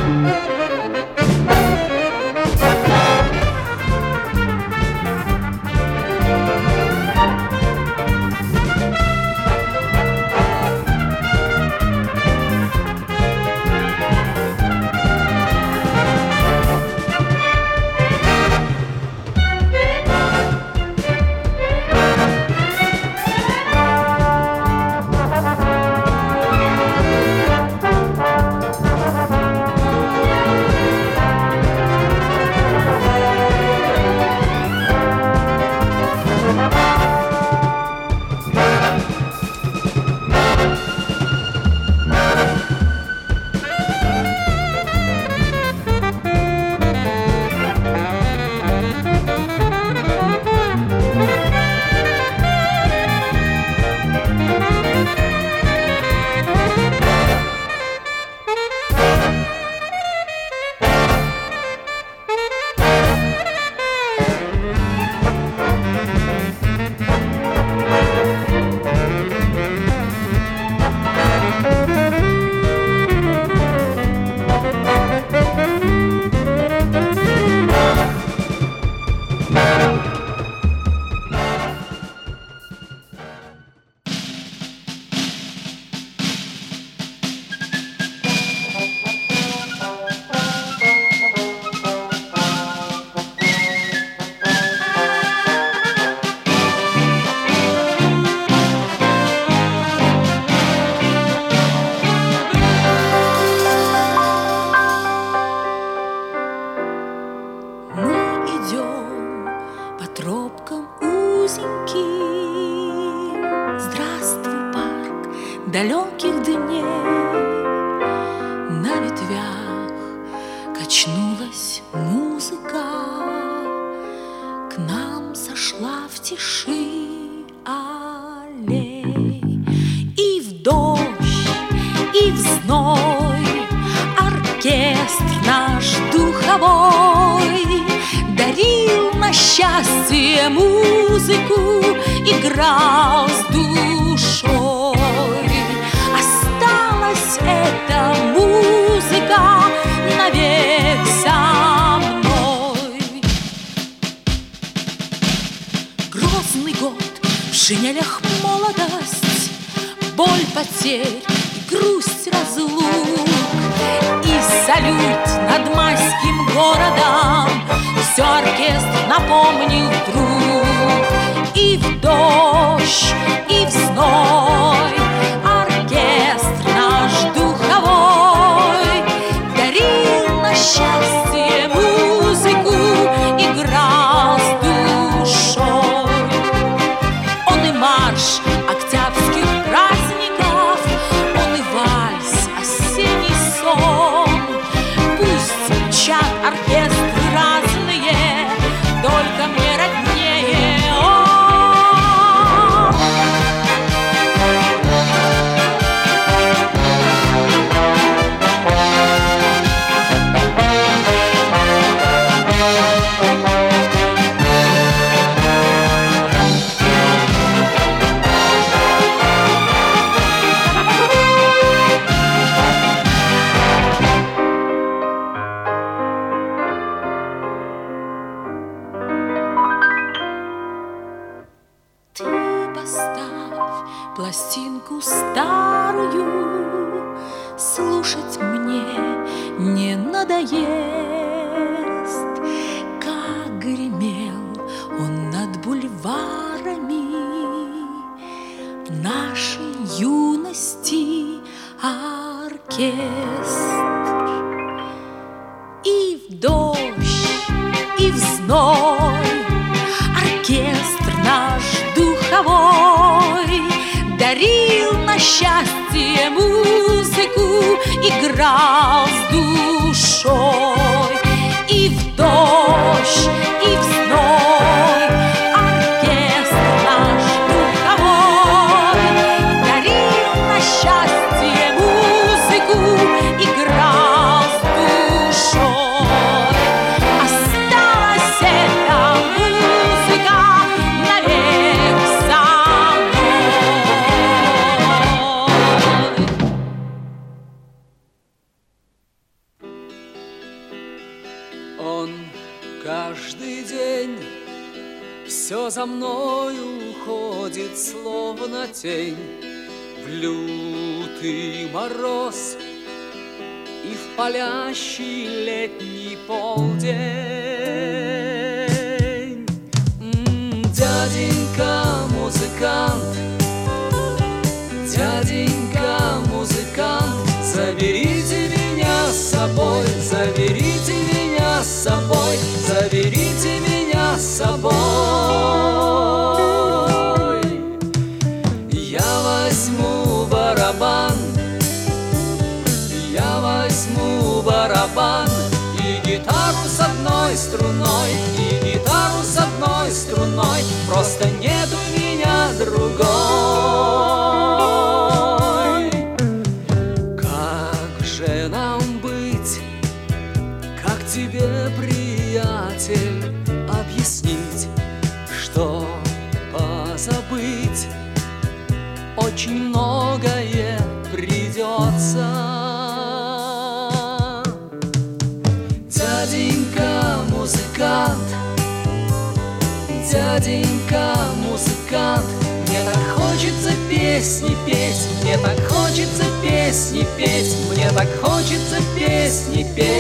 далеких дней. На ветвях качнулась музыка, к нам сошла в тиши аллей. И в дождь, и в зной оркестр наш духовой дарил на счастье музыку, играл с душой. Осталась эта музыка навек со мной. Грозный год, в шинелях молодость, боль потерь и грусть разлук. И салют над майским городом все оркестр напомнил вдруг. И в дождь, и в зной оркестр наш духовой дарил на счастье музыку, играл с душой. Он и марш октябрьских праздников, он и вальс, осенний сон. Пусть звучат оркестры разные, только мне роднее он. Поставь пластинку старую, слушать мне не надоест. Как гремел он над бульварами в нашей юности оркестр. И в дождь, и в зной оркестр наш духовой дарил на счастье музыку, играл с душой. И в дождь, и в зной оркестр наш духовой дарил на счастье музыку, играл с душой. Осталась эта музыка навек со мной. Все за мною уходит, словно тень, в лютый мороз и в палящий летний полдень. Дяденька музыкант, дяденька музыкант, заберите меня с собой, заберите меня с собой, заберите меня с собой. Я возьму барабан, я возьму барабан и гитару с одной струной, и гитару с одной струной, просто нет у меня другой. Как же нам быть, как тебе, приятель, объяснить, что позабыть очень многое придется? Дяденька музыкант, дяденька музыкант, мне так хочется песни петь, мне так хочется песни петь, мне так хочется песни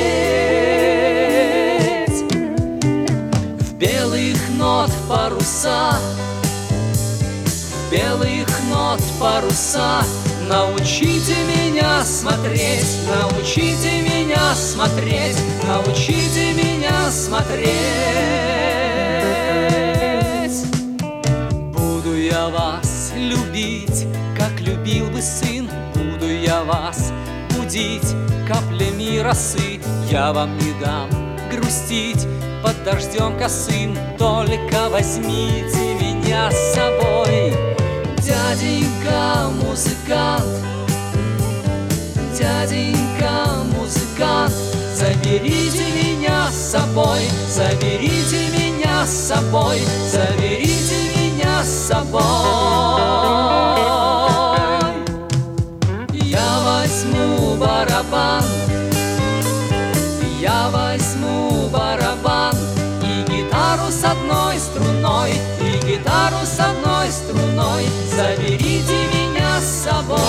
петь. В белых нот паруса, в белых нот паруса, научите меня смотреть, научите меня смотреть, научите меня смотреть. Буду я вас любить, как любил бы сын, буду я вас будить каплями росы. Я вам не дам грустить под дождем косым, только возьмите меня с собой. Дяденька музыкант, дяденька музыкант, заберите меня с собой, заберите меня с собой, заберите меня с собой. Я возьму барабан, я возьму барабан и гитару с одной струной, и гитару с одной струной, заберите меня с собой.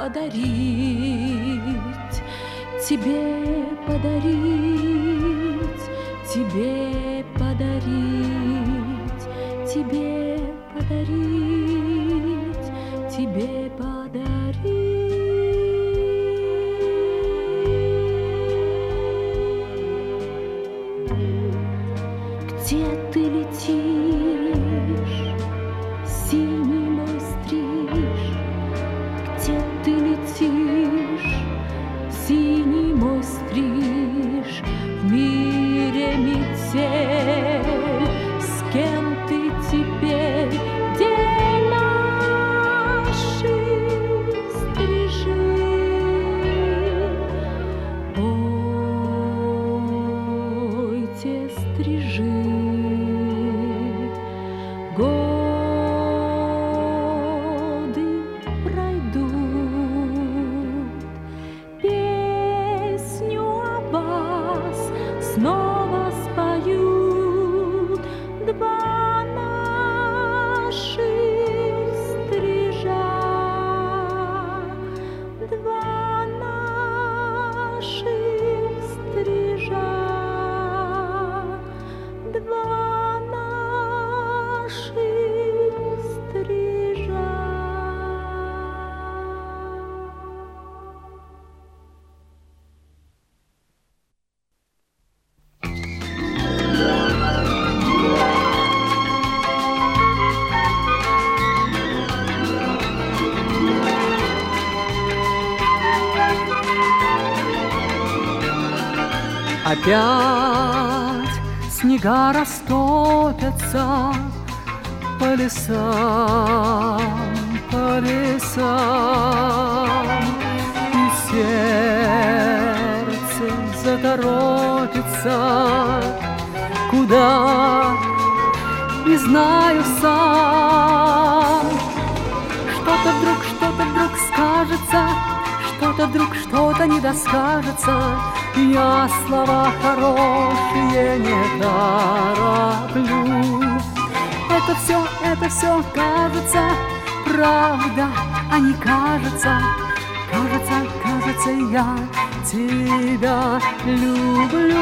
подарить, тебе подарить, тебе подарить, тебе подарить, тебе подарить. Где ты летишь, синий мой стриж? Где ты летишь, синий мой стриж? В мире метель, с кем ты теперь? Где наши стрижи? Пойте, стрижи, годы пройдут, песню о вас снова споют два наших стрижа, два наших стрижа, два наших стрижа. Опять снега растопятся по лесам, по лесам, и сердце заторопится, куда не знаю сам. Что-то вдруг скажется, что-то вдруг что-то не доскажется. Я слова хорошие не тороплю. Это все кажется правда, а не кажется. Кажется, я тебя люблю.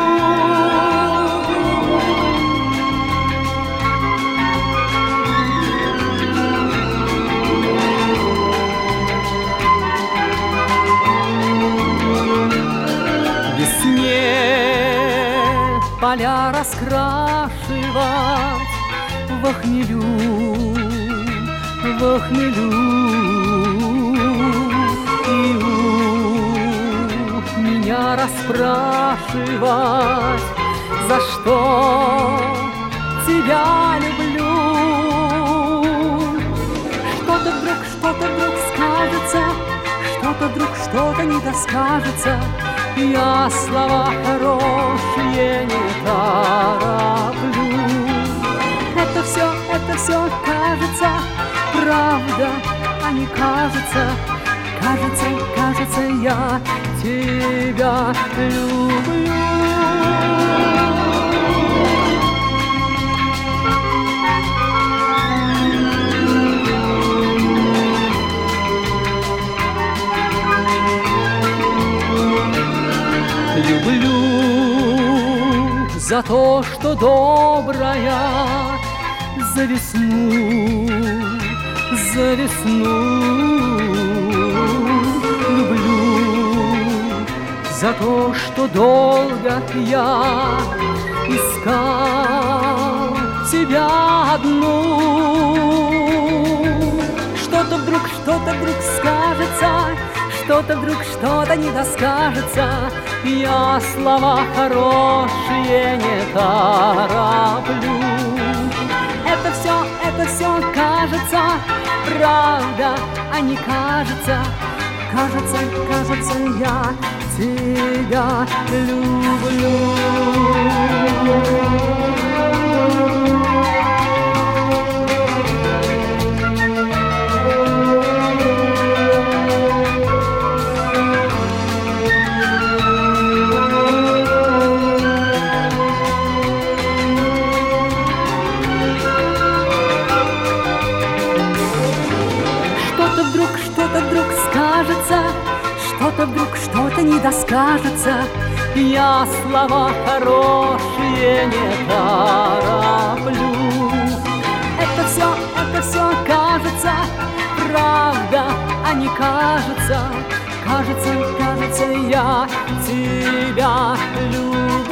Поля раскрашивать во хмелю, во хмелю. И у меня расспрашивать, за что тебя люблю. Что-то вдруг скажется, что-то вдруг что-то не доскажется. Я слова хорошие не тороплю. Это все кажется правда, а не кажется. Кажется, я тебя люблю. Люблю за то, что добрая, за весну, за весну. Люблю за то, что долго я искал тебя одну. Что-то вдруг скажется, что-то вдруг что-то не доскажется. Я слова хорошие не тороплю. Это все кажется правда, а не кажется. Кажется, я тебя люблю. Что-то вдруг да скажется, я слова хорошие не тороплю. Это все кажется правда, а не кажется. Кажется, я тебя люблю.